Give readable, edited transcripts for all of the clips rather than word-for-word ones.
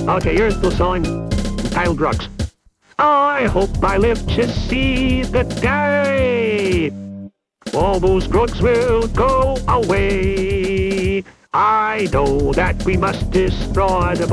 Okay, here's the song entitled Drugs. I hope I live to see the day all those drugs will go away. I know that we must destroy them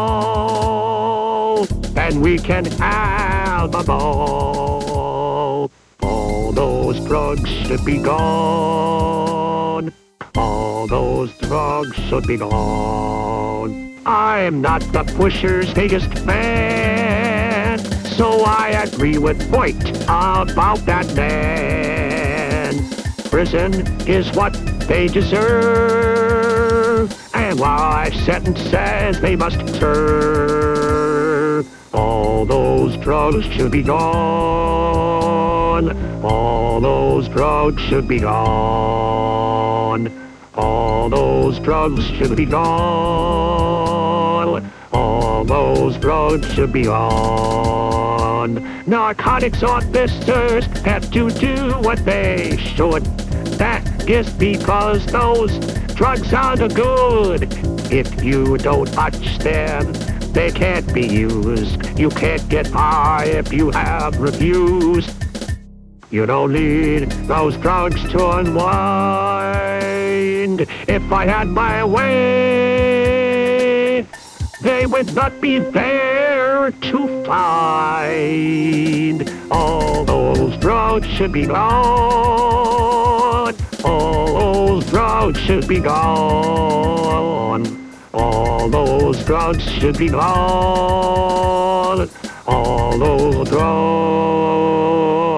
all, and we can have them all. All those drugs should be gone. All those drugs should be gone. I'm not the pusher's biggest fan, so I agree with Voight about that man. Prison is what they deserve, and life sentence says they must serve. All those drugs should be gone. All those drugs should be gone. All those drugs should be gone. All those drugs should be gone. Narcotics officers have to do what they should. That is because those drugs are the good. If you don't touch them, they can't be used. You can't get high if you have reviews. You don't need those drugs to unwind. If I had my way, they would not be there to find. All those drugs should be gone. All those drugs should be gone. All those drugs should be gone. All those drugs